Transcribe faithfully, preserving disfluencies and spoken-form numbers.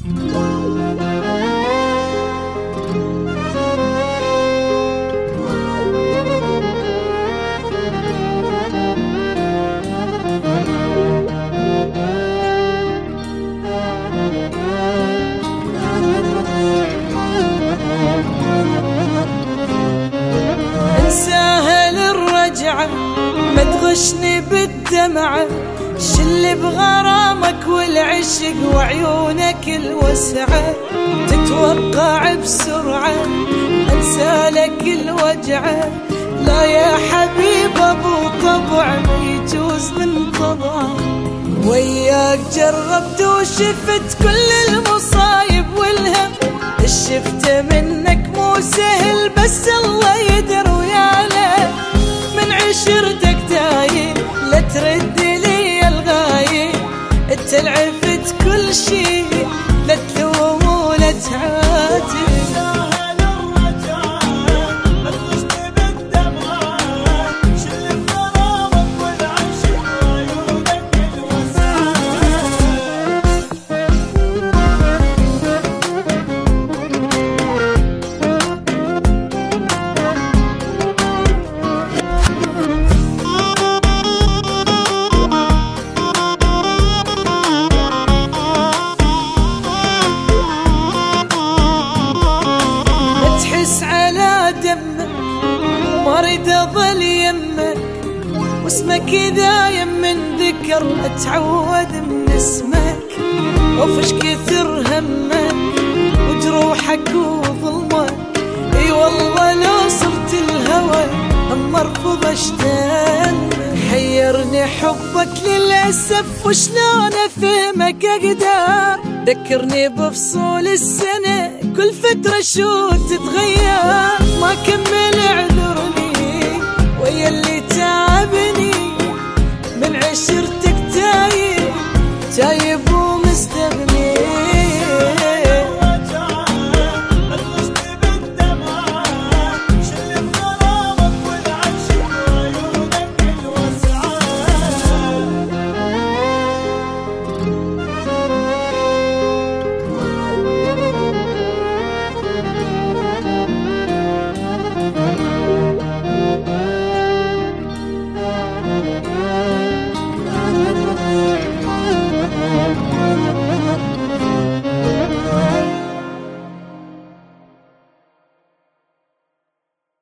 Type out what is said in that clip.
انساها للرجعة ما تغشني بالدمعة، شل بغرامك والعشق وعيونك الوسعة، تتوقع بسرعة انسى لك الوجعة، لا يا حبيب ابو طبع ما يجوز من طبعه، وياك جربت وشفت كل المصايب والهم، الشفت منك مو سهل بس الله يدر ويعلم، من عشرتك دايم لا ترد لي الغايب، انت العفت كل شي لا تلوم ولا تعاتب. ما اريد اظل يمك واسمك دايم من ذكر، اتعود من اسمك وفش كثر همك وجروحك وظلمك، اي والله لو صرت الهوى اما ارفض اشتمك، حيرني حبك للاسف وشلون افهمك اقدر، ذكرني بفصول السنة كل فترة شو تتغير، ما كمل اعذرني ويا اللي تعبني، من عشرتك تايب تايب